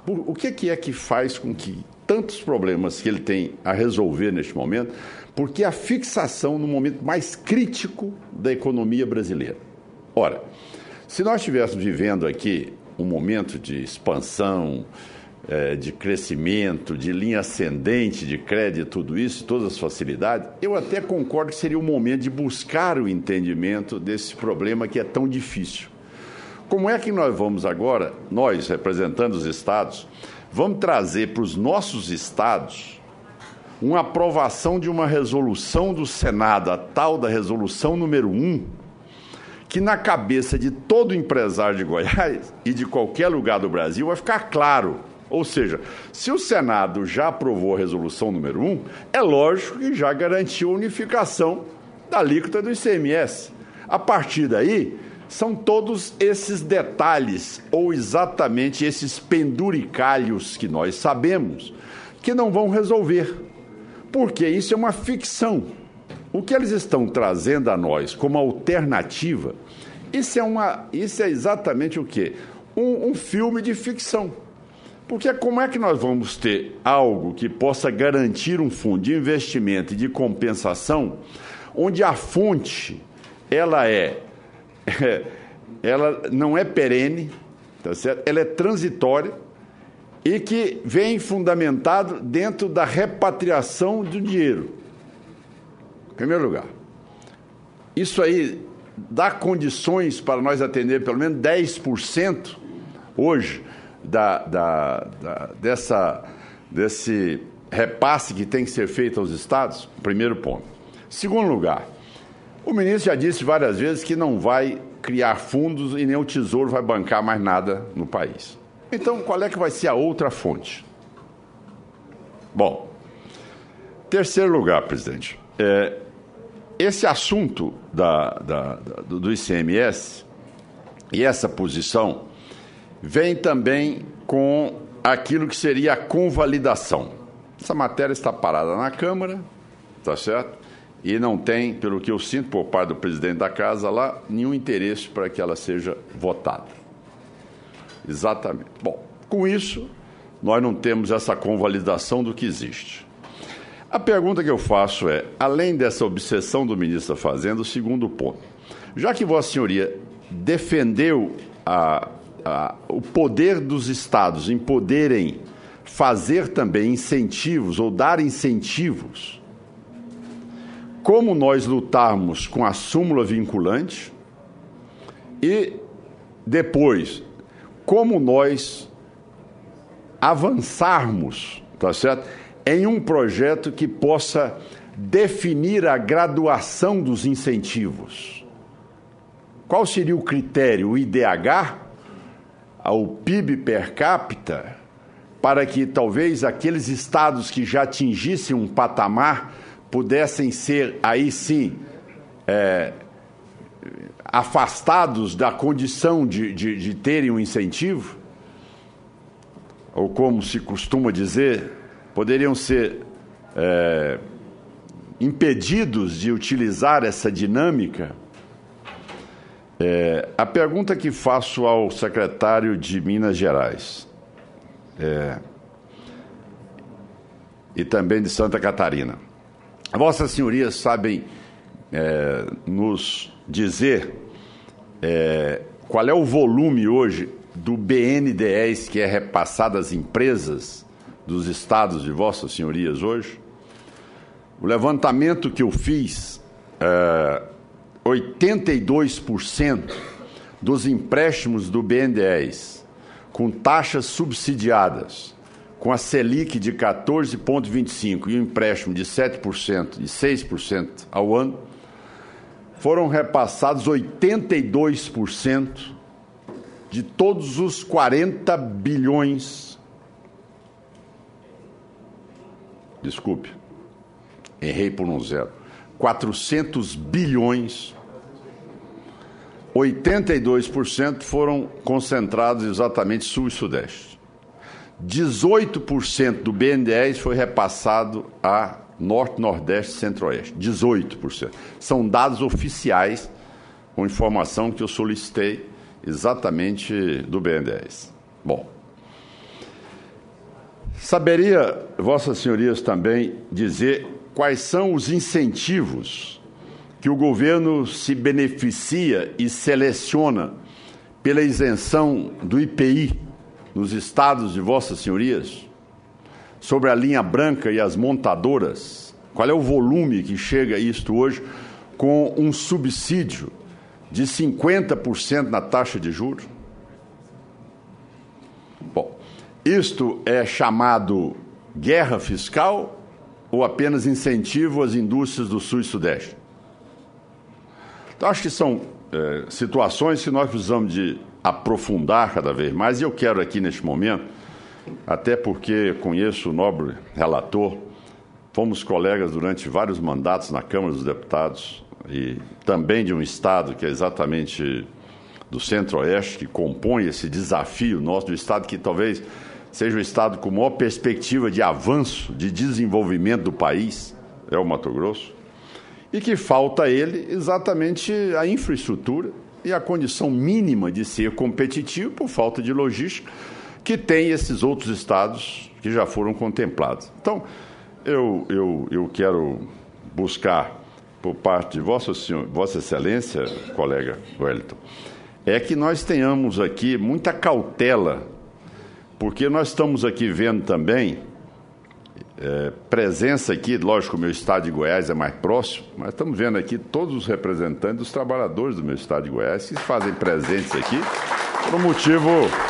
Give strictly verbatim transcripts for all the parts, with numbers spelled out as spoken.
Por, o que, que é que faz com que tantos problemas que ele tem a resolver neste momento, porque a fixação no momento mais crítico da economia brasileira? Ora, se nós estivéssemos vivendo aqui um momento de expansão, é, de crescimento, de linha ascendente, de crédito, tudo isso, todas as facilidades, eu até concordo que seria o momento de buscar o entendimento desse problema que é tão difícil. Como é que nós vamos agora, nós, representando os estados, vamos trazer para os nossos estados uma aprovação de uma resolução do Senado, a tal da resolução número um, que na cabeça de todo empresário de Goiás e de qualquer lugar do Brasil vai ficar claro. Ou seja, se o Senado já aprovou a resolução número um, é lógico que já garantiu a unificação da alíquota do I C M S. A partir daí, são todos esses detalhes, ou exatamente esses penduricalhos que nós sabemos, que não vão resolver, porque isso é uma ficção. O que eles estão trazendo a nós como alternativa, isso é, uma, isso é exatamente o quê? Um, um filme de ficção. Porque como é que nós vamos ter algo que possa garantir um fundo de investimento e de compensação, onde a fonte, ela é, ela não é perene, tá certo? Ela é transitória e que vem fundamentado dentro da repatriação do dinheiro. Em primeiro lugar, isso aí dá condições para nós atender pelo menos dez por cento hoje da, da, da, dessa, desse repasse que tem que ser feito aos estados? Primeiro ponto. Segundo lugar, o ministro já disse várias vezes que não vai criar fundos e nem o Tesouro vai bancar mais nada no país. Então, qual é que vai ser a outra fonte? Bom, terceiro lugar, presidente, é, esse assunto da, da, da, do I C M S e essa posição vem também com aquilo que seria a convalidação. Essa matéria está parada na Câmara, tá certo? E não tem, pelo que eu sinto por parte do presidente da Casa lá, nenhum interesse para que ela seja votada. Exatamente. Bom, com isso, nós não temos essa convalidação do que existe. A pergunta que eu faço é, além dessa obsessão do ministro da Fazenda, o segundo ponto. Já que Vossa Senhoria defendeu a, a, o poder dos estados em poderem fazer também incentivos ou dar incentivos, como nós lutarmos com a súmula vinculante e depois, como nós avançarmos, tá certo? Em um projeto que possa definir a graduação dos incentivos. Qual seria o critério? O I D H? O P I B per capita? Para que talvez aqueles estados que já atingissem um patamar pudessem ser, aí sim, é, afastados da condição de, de, de terem um incentivo? Ou como se costuma dizer, poderiam ser é, impedidos de utilizar essa dinâmica? É, a pergunta que faço ao secretário de Minas Gerais é, e também de Santa Catarina. Vossas Senhorias sabem é, nos dizer é, qual é o volume hoje do B N D E S que é repassado às empresas dos estados de Vossas Senhorias hoje? O levantamento que eu fiz, é, oitenta e dois por cento dos empréstimos do B N D E S com taxas subsidiadas, com a Selic de quatorze vírgula vinte e cinco por cento e um empréstimo de sete por cento e seis por cento ao ano, foram repassados oitenta e dois por cento de todos os quarenta bilhões. Desculpe, errei por um zero. quatrocentos bilhões. oitenta e dois por cento foram concentrados exatamente sul e sudeste. dezoito por cento do B N D E S foi repassado a norte, nordeste e centro-oeste. dezoito por cento. São dados oficiais com informação que eu solicitei exatamente do B N D E S. Bom, Saberia, Vossas Senhorias, também dizer quais são os incentivos que o governo se beneficia e seleciona pela isenção do I P I nos estados de Vossas Senhorias, sobre a linha branca e as montadoras? Qual é o volume que chega a isto hoje com um subsídio de cinquenta por cento na taxa de juros? Bom, isto é chamado guerra fiscal ou apenas incentivo às indústrias do Sul e Sudeste? Então, acho que são é, situações que nós precisamos de aprofundar cada vez mais, e eu quero aqui neste momento, até porque conheço o nobre relator, fomos colegas durante vários mandatos na Câmara dos Deputados e também de um estado que é exatamente do Centro-Oeste, que compõe esse desafio nosso, do estado que talvez seja o estado com maior perspectiva de avanço, de desenvolvimento do país, é o Mato Grosso, e que falta a ele exatamente a infraestrutura e a condição mínima de ser competitivo por falta de logística que tem esses outros estados que já foram contemplados. Então, eu, eu, eu quero buscar, por parte de Vossa, Senhor, Vossa Excelência, colega Wellington, é que nós tenhamos aqui muita cautela, porque nós estamos aqui vendo também é, presença aqui, lógico, o meu estado de Goiás é mais próximo, mas estamos vendo aqui todos os representantes dos trabalhadores do meu estado de Goiás que se fazem presentes aqui por um motivo,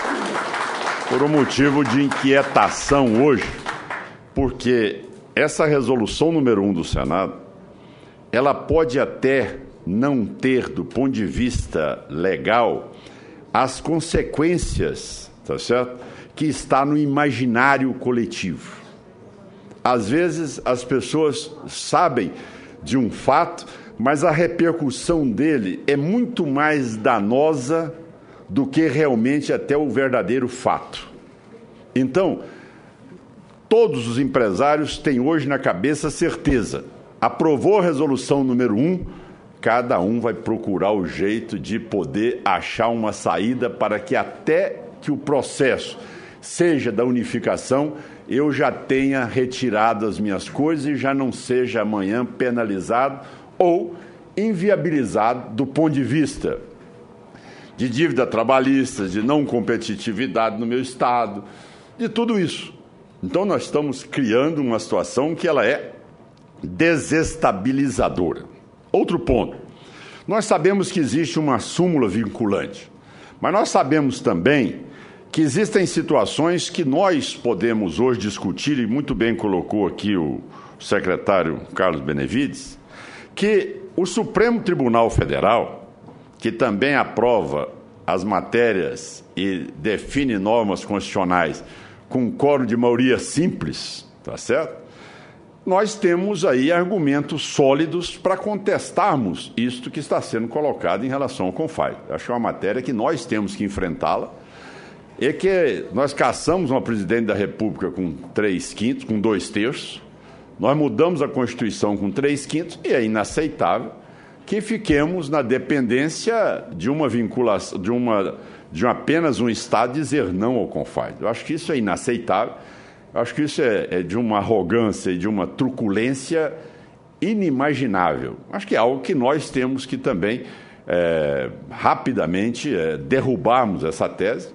por um motivo de inquietação hoje, porque essa resolução número um do Senado, ela pode até não ter, do ponto de vista legal, as consequências, tá certo? Que está no imaginário coletivo. Às vezes as pessoas sabem de um fato, mas a repercussão dele é muito mais danosa do que realmente até o verdadeiro fato. Então, todos os empresários têm hoje na cabeça certeza. Aprovou a resolução número um, cada um vai procurar o jeito de poder achar uma saída para que até que o processo seja da unificação, eu já tenha retirado as minhas coisas e já não seja amanhã penalizado ou inviabilizado do ponto de vista de dívida trabalhista, de não competitividade no meu estado, de tudo isso. Então, nós estamos criando uma situação que ela é desestabilizadora. Outro ponto, nós sabemos que existe uma súmula vinculante, mas nós sabemos também que existem situações que nós podemos hoje discutir, e muito bem colocou aqui o secretário Carlos Benevides, que o Supremo Tribunal Federal, que também aprova as matérias e define normas constitucionais com quórum de maioria simples, tá certo? Nós temos aí argumentos sólidos para contestarmos isto que está sendo colocado em relação ao CONFAI. Acho que é uma matéria que nós temos que enfrentá-la, é que nós caçamos uma presidente da República com três quintos, com dois terços, nós mudamos a Constituição com três quintos e é inaceitável que fiquemos na dependência de uma vinculação, de, uma, de apenas um Estado dizer não ao CONFAI. Eu acho que isso é inaceitável, eu acho que isso é, é de uma arrogância e de uma truculência inimaginável. Acho que é algo que nós temos que também é, rapidamente é, derrubarmos essa tese.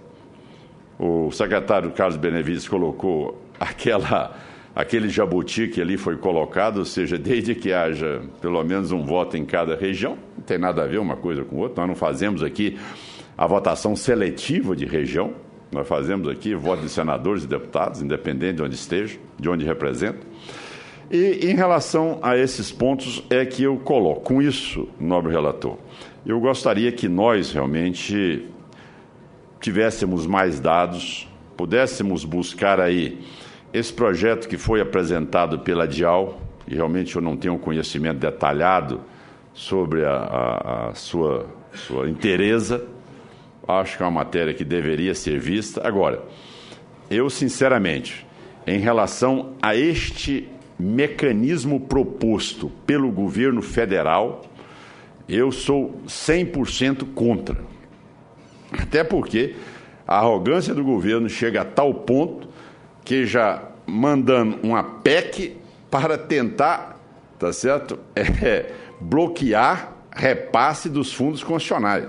O secretário Carlos Benevides colocou aquela, aquele jabuti que ali foi colocado, ou seja, desde que haja pelo menos um voto em cada região, não tem nada a ver uma coisa com outra, nós não fazemos aqui a votação seletiva de região, nós fazemos aqui voto de senadores e deputados, independente de onde esteja, de onde representam. E em relação a esses pontos é que eu coloco. Com isso, nobre relator, eu gostaria que nós realmente tivéssemos mais dados, pudéssemos buscar aí esse projeto que foi apresentado pela DIAL, e realmente eu não tenho um conhecimento detalhado sobre a, a, a sua, sua inteireza, acho que é uma matéria que deveria ser vista. Agora, eu sinceramente, em relação a este mecanismo proposto pelo governo federal, eu sou cem por cento contra. Até porque a arrogância do governo chega a tal ponto que já mandando uma P E C para tentar, tá certo, é, bloquear repasse dos fundos constitucionais.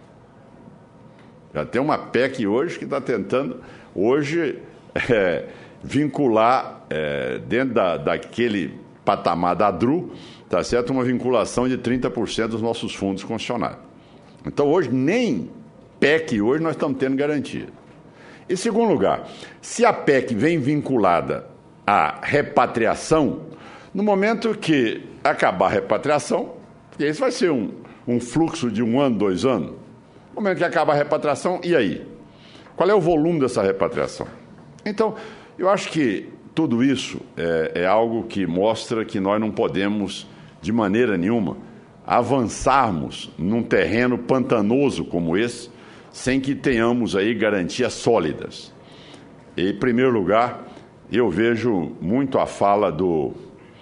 Já tem uma P E C hoje que está tentando, hoje, é, vincular, é, dentro da, daquele patamar da D R U, tá certo, uma vinculação de trinta por cento dos nossos fundos constitucionais. Então, hoje, nem P E C hoje nós estamos tendo garantia. Em segundo lugar, se a P E C vem vinculada à repatriação, no momento que acabar a repatriação, porque isso vai ser um, um fluxo de um ano, dois anos, no momento que acabar a repatriação, e aí? Qual é o volume dessa repatriação? Então, eu acho que tudo isso é, é algo que mostra que nós não podemos, de maneira nenhuma, avançarmos num terreno pantanoso como esse, sem que tenhamos aí garantias sólidas. E, em primeiro lugar, eu vejo muito a fala do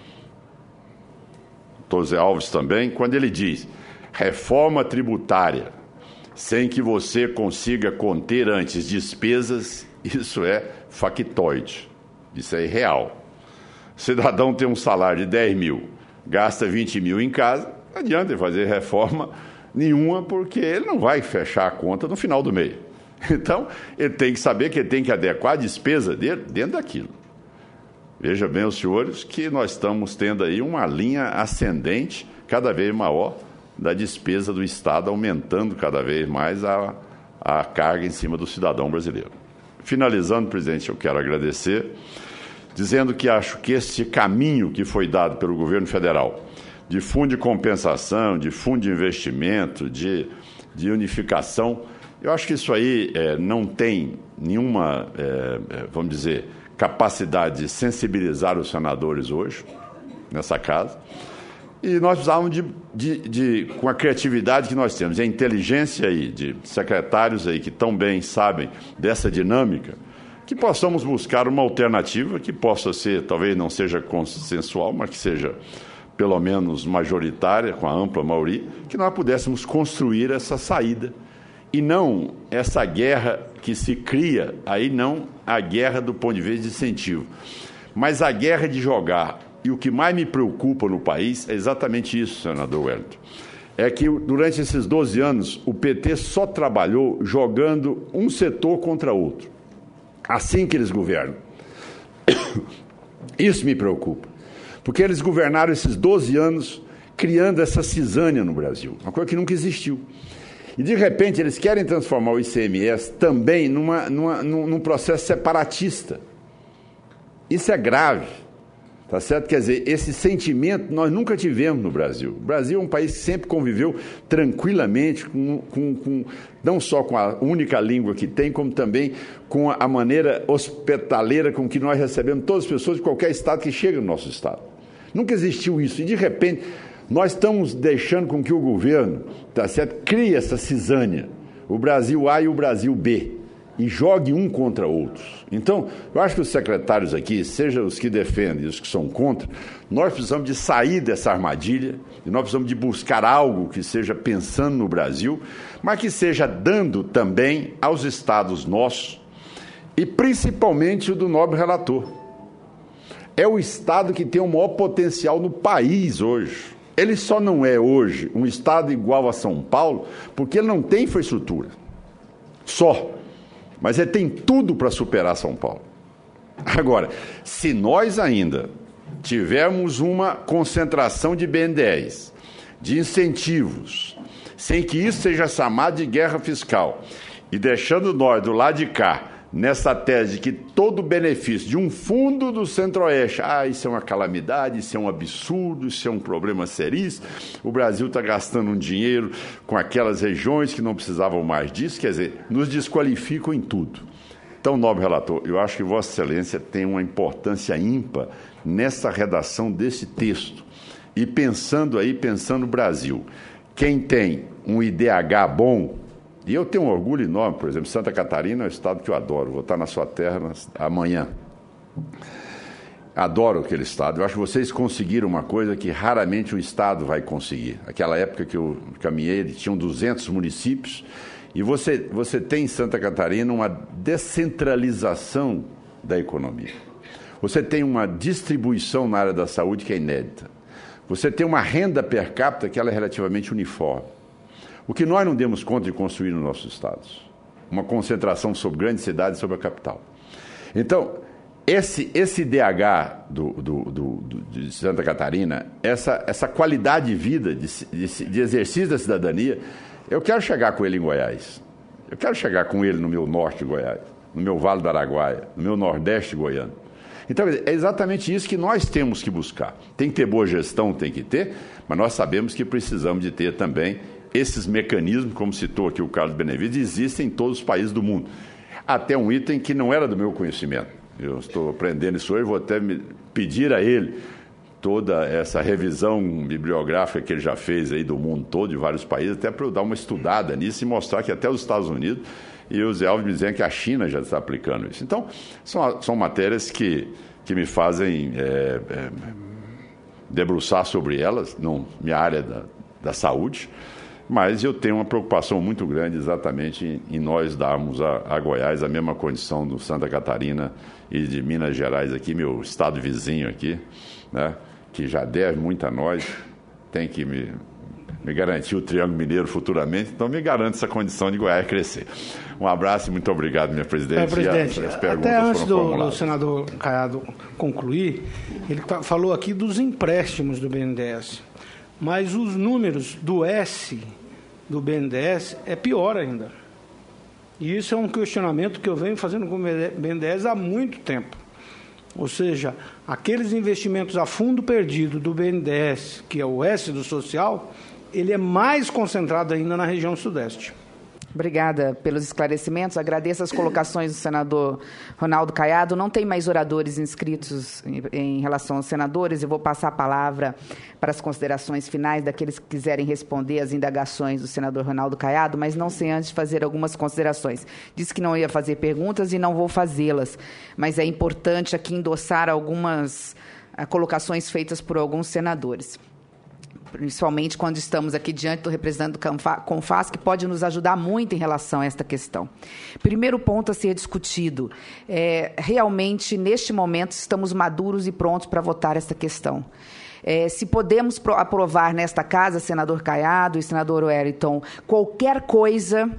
José Alves também, quando ele diz reforma tributária, sem que você consiga conter antes despesas, isso é factoide, isso é irreal. O cidadão tem um salário de dez mil, gasta vinte mil em casa, não adianta ele fazer reforma nenhuma, porque ele não vai fechar a conta no final do mês. Então, ele tem que saber que ele tem que adequar a despesa dele dentro daquilo. Veja bem, os senhores, que nós estamos tendo aí uma linha ascendente cada vez maior da despesa do Estado, aumentando cada vez mais a, a carga em cima do cidadão brasileiro. Finalizando, presidente, eu quero agradecer, dizendo que acho que esse caminho que foi dado pelo governo federal, de fundo de compensação, de fundo de investimento, de, de unificação, eu acho que isso aí é, não tem nenhuma, é, vamos dizer, capacidade de sensibilizar os senadores hoje, nessa casa. E nós precisávamos de, de, de, com a criatividade que nós temos, e a inteligência aí de secretários aí que tão bem sabem dessa dinâmica, que possamos buscar uma alternativa que possa ser, talvez não seja consensual, mas que seja pelo menos majoritária, com a ampla maioria, que nós pudéssemos construir essa saída. E não essa guerra que se cria, aí não a guerra do ponto de vista de incentivo, mas a guerra de jogar. E o que mais me preocupa no país é exatamente isso, senador Wellington. É que durante esses doze anos o P T só trabalhou jogando um setor contra outro. Assim que eles governam. Isso me preocupa. Porque eles governaram esses doze anos criando essa cisânia no Brasil, uma coisa que nunca existiu. E, de repente, eles querem transformar o I C M S também numa, numa, num, num processo separatista. Isso é grave, tá certo? Quer dizer, esse sentimento nós nunca tivemos no Brasil. O Brasil é um país que sempre conviveu tranquilamente, com, com, com, não só com a única língua que tem, como também com a maneira hospitaleira com que nós recebemos todas as pessoas de qualquer estado que chegam no nosso estado. Nunca existiu isso. E, de repente, nós estamos deixando com que o governo, tá certo, crie essa cisânia, o Brasil A e o Brasil B, e jogue um contra outros. Então, eu acho que os secretários aqui, seja os que defendem e os que são contra, nós precisamos de sair dessa armadilha, e nós precisamos de buscar algo que seja pensando no Brasil, mas que seja dando também aos estados nossos, e principalmente o do nobre relator. É o estado que tem o maior potencial no país hoje. Ele só não é hoje um estado igual a São Paulo, porque ele não tem infraestrutura. Só. Mas ele tem tudo para superar São Paulo. Agora, se nós ainda tivermos uma concentração de B N D E S, de incentivos, sem que isso seja chamado de guerra fiscal, e deixando nós do lado de cá, nessa tese de que todo benefício de um fundo do Centro-Oeste, ah, isso é uma calamidade, isso é um absurdo, isso é um problema seríssimo, o Brasil está gastando um dinheiro com aquelas regiões que não precisavam mais disso, quer dizer, nos desqualificam em tudo. Então, nobre relator, eu acho que Vossa Excelência tem uma importância ímpar nessa redação desse texto. E pensando aí, pensando no Brasil, quem tem um I D H bom, e eu tenho um orgulho enorme, por exemplo, Santa Catarina é um estado que eu adoro, vou estar na sua terra amanhã. Adoro aquele estado. Eu acho que vocês conseguiram uma coisa que raramente um estado vai conseguir. Aquela época que eu caminhei, eles tinham duzentos municípios, e você, você tem em Santa Catarina uma descentralização da economia. Você tem uma distribuição na área da saúde que é inédita. Você tem uma renda per capita que ela é relativamente uniforme. O que nós não demos conta de construir nos nossos estados. Uma concentração sobre grandes cidades, sobre a capital. Então, esse, esse D H do, do, do, do, de Santa Catarina, essa, essa qualidade de vida, de, de, de exercício da cidadania, eu quero chegar com ele em Goiás. Eu quero chegar com ele no meu norte de Goiás, no meu Vale do Araguaia, no meu nordeste goiano. Então, é exatamente isso que nós temos que buscar. Tem que ter boa gestão, tem que ter, mas nós sabemos que precisamos de ter também esses mecanismos, como citou aqui o Carlos Benevides, existem em todos os países do mundo. Até um item que não era do meu conhecimento. Eu estou aprendendo isso hoje, vou até me pedir a ele toda essa revisão bibliográfica que ele já fez aí do mundo todo, de vários países, até para eu dar uma estudada nisso e mostrar que até os Estados Unidos e o Zé Alves me dizendo que a China já está aplicando isso. Então, são, são matérias que, que me fazem é, é, debruçar sobre elas, não minha área da, da saúde, mas eu tenho uma preocupação muito grande exatamente em, em nós darmos a, a Goiás a mesma condição do Santa Catarina e de Minas Gerais aqui, meu estado vizinho aqui, né, que já deve muito a nós, tem que me, me garantir o Triângulo Mineiro futuramente, então me garante essa condição de Goiás crescer. Um abraço e muito obrigado, minha presidente. É, presidente, as, as perguntas até antes foram do, do senador Caiado concluir, ele falou aqui dos empréstimos do B N D E S, mas os números do S do B N D E S é pior ainda. E isso é um questionamento que eu venho fazendo com o B N D E S há muito tempo. Ou seja, aqueles investimentos a fundo perdido do B N D E S, que é o S do social, ele é mais concentrado ainda na região sudeste. Obrigada pelos esclarecimentos. Agradeço as colocações do senador Ronaldo Caiado. Não tem mais oradores inscritos em, em relação aos senadores. Eu vou passar a palavra para as considerações finais daqueles que quiserem responder às indagações do senador Ronaldo Caiado, mas não sem antes fazer algumas considerações. Disse que não ia fazer perguntas e não vou fazê-las, mas é importante aqui endossar algumas uh, colocações feitas por alguns senadores, principalmente quando estamos aqui diante do representante do CONFAS, que pode nos ajudar muito em relação a esta questão. Primeiro ponto a ser discutido, é, realmente, neste momento, estamos maduros e prontos para votar esta questão. É, se podemos aprovar nesta casa, senador Caiado e senador Wellington, qualquer coisa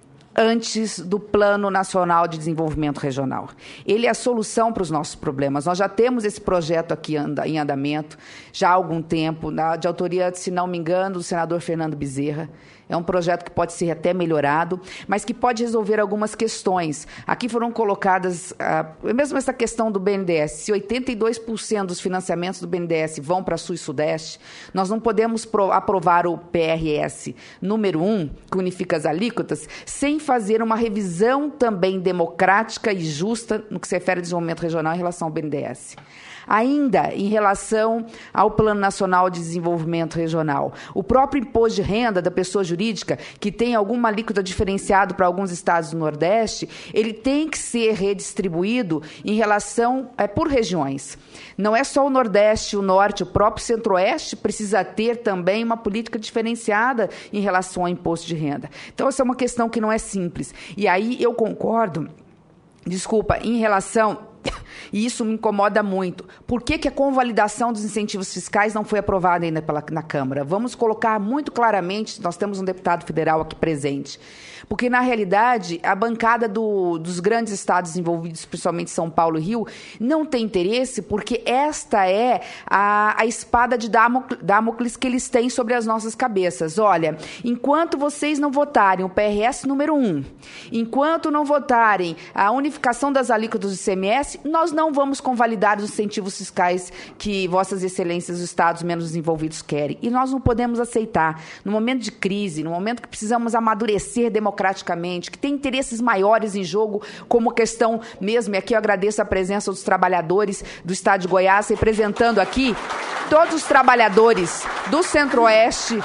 antes do Plano Nacional de Desenvolvimento Regional. Ele é a solução para os nossos problemas. Nós já temos esse projeto aqui em andamento já há algum tempo, na, de autoria, se não me engano, do senador Fernando Bezerra. É um projeto que pode ser até melhorado, mas que pode resolver algumas questões. Aqui foram colocadas, ah, mesmo essa questão do B N D E S, se oitenta e dois por cento dos financiamentos do B N D E S vão para Sul e Sudeste, nós não podemos pro, aprovar o P R S número um, que unifica as alíquotas, sem fazer uma revisão também democrática e justa no que se refere ao desenvolvimento regional em relação ao B N D E S. Ainda em relação ao Plano Nacional de Desenvolvimento Regional, o próprio imposto de renda da pessoa jurídica, que tem alguma alíquota diferenciada para alguns estados do Nordeste, ele tem que ser redistribuído em relação, é, por regiões. Não é só o Nordeste, o Norte, o próprio Centro-Oeste precisa ter também uma política diferenciada em relação ao imposto de renda. Então, essa é uma questão que não é simples. E aí eu concordo, desculpa, em relação... E isso me incomoda muito. Por que que a convalidação dos incentivos fiscais não foi aprovada ainda pela, na Câmara? Vamos colocar muito claramente, nós temos um deputado federal aqui presente, porque, na realidade, a bancada do, dos grandes estados envolvidos, principalmente São Paulo e Rio, não tem interesse, porque esta é a, a espada de Damocles que eles têm sobre as nossas cabeças. Olha, enquanto vocês não votarem o P R S número um, enquanto não votarem a unificação das alíquotas do I C M S, nós não vamos convalidar os incentivos fiscais que vossas excelências, os estados menos desenvolvidos, querem. E nós não podemos aceitar. No momento de crise, no momento que precisamos amadurecer democraticamente, que tem interesses maiores em jogo, como questão mesmo, e aqui eu agradeço a presença dos trabalhadores do estado de Goiás, representando aqui todos os trabalhadores do Centro-Oeste,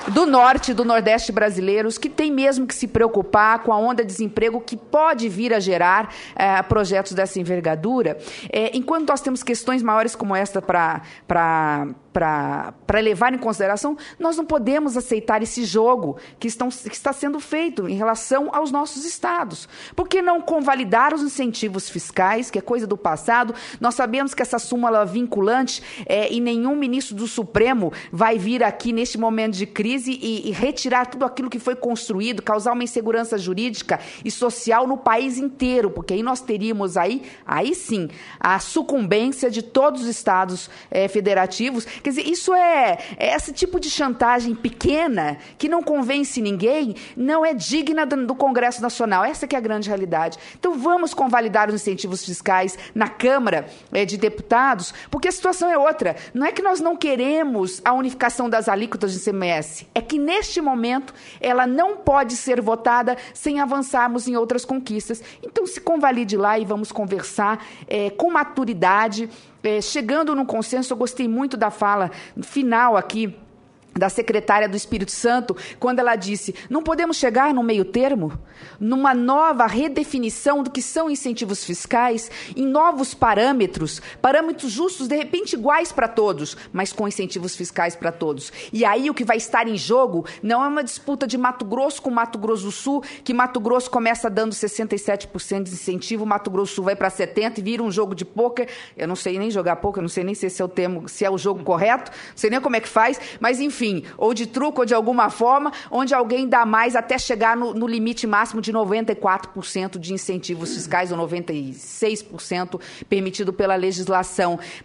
do norte e do nordeste brasileiros que tem mesmo que se preocupar com a onda de desemprego que pode vir a gerar eh, projetos dessa envergadura. Eh, enquanto nós temos questões maiores como esta para para levar em consideração, nós não podemos aceitar esse jogo que, estão, que está sendo feito em relação aos nossos estados. Por que não convalidar os incentivos fiscais, que é coisa do passado? Nós sabemos que essa súmula vinculante é, e nenhum ministro do Supremo vai vir aqui neste momento de crise e, e retirar tudo aquilo que foi construído, causar uma insegurança jurídica e social no país inteiro, porque aí nós teríamos aí, aí sim, a sucumbência de todos os estados é, federativos. Quer dizer, isso é, é esse tipo de chantagem pequena, que não convence ninguém, não é digna do, do Congresso Nacional. Essa que é a grande realidade. Então, vamos convalidar os incentivos fiscais na Câmara é, de Deputados, porque a situação é outra. Não é que nós não queremos a unificação das alíquotas de I C M S, é que, neste momento, ela não pode ser votada sem avançarmos em outras conquistas. Então, se convalide lá e vamos conversar é, com maturidade, É, chegando num consenso. Eu gostei muito da fala final aqui da secretária do Espírito Santo, quando ela disse, não podemos chegar no meio termo, numa nova redefinição do que são incentivos fiscais, em novos parâmetros, parâmetros justos, de repente iguais para todos, mas com incentivos fiscais para todos. E aí o que vai estar em jogo não é uma disputa de Mato Grosso com Mato Grosso do Sul, que Mato Grosso começa dando sessenta e sete por cento de incentivo, Mato Grosso do Sul vai para setenta por cento e vira um jogo de pôquer. Eu não sei nem jogar pôquer, não sei nem se esse é o termo, se é o jogo correto, não sei nem como é que faz, mas enfim, ou de truco ou de alguma forma, onde alguém dá mais até chegar no, no limite máximo de noventa e quatro por cento de incentivos fiscais, ou noventa e seis por cento permitido pela legislação.